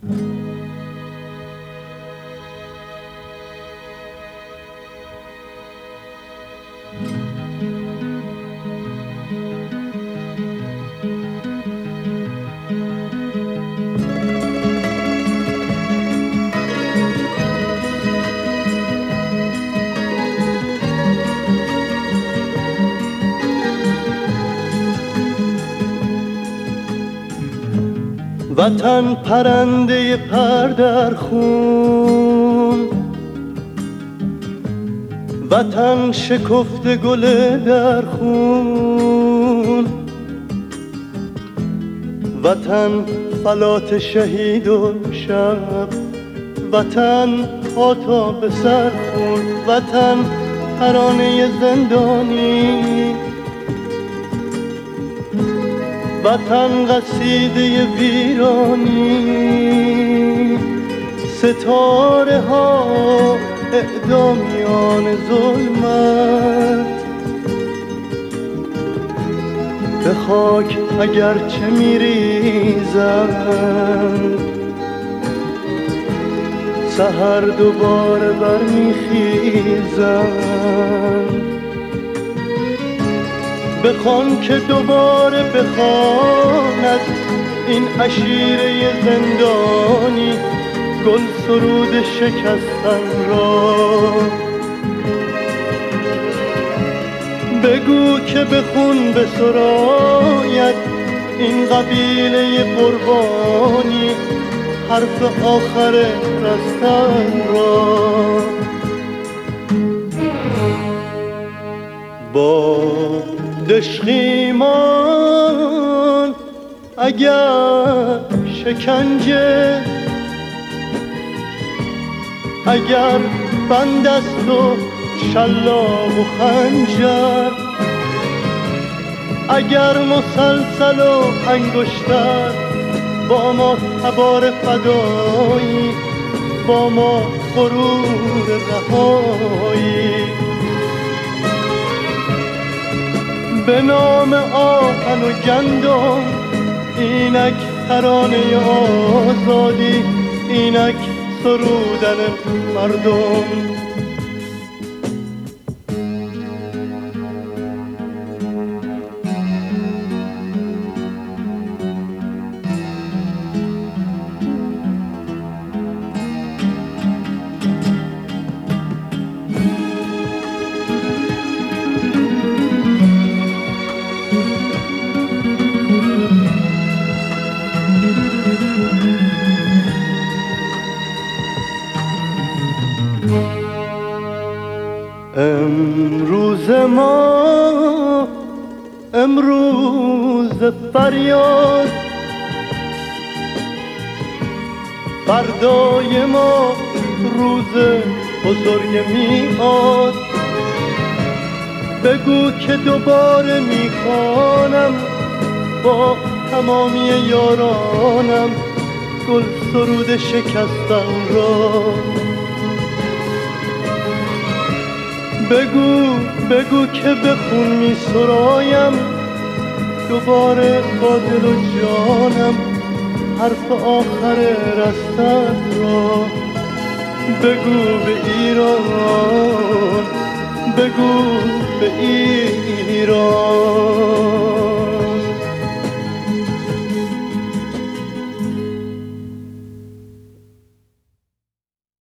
وطن پرنده پر در خون، وطن شکفته گل در خون، وطن فلات شهید و شب، وطن پا تا به سر خون، وطن ترانه زندانی، وطن قصیده ویرانی، ستاره ها اعدامیان ظلمت، به خاک اگرچه میریزند سحر دوباره برمیخیزند. بخوان که دوباره بخواند این عشیره زندانی گل سرود شکستن را. بگو که به خون بسراید این قبیله قربانی حرف آخر رستن را. با دشخیمان اگر شکنجه، اگر بند است و شلاق و خنجر، اگر مسلسل و انگشتر، با ما تبار فدایی، با ما غرور رهایی. به نام آهن و گندم اینک ترانه آزادی، اینک سرودن مردم. امروز ما امروز فریاد، فردای ما روز بزرگ میاد. بگو که دوباره میخوانم با تمامی یارانم گل سرود شکستن را. بگو که به خون می سرایم دوباره با دل و جانم حرف آخر رستن را. بگو به ایران، بگو به ایران.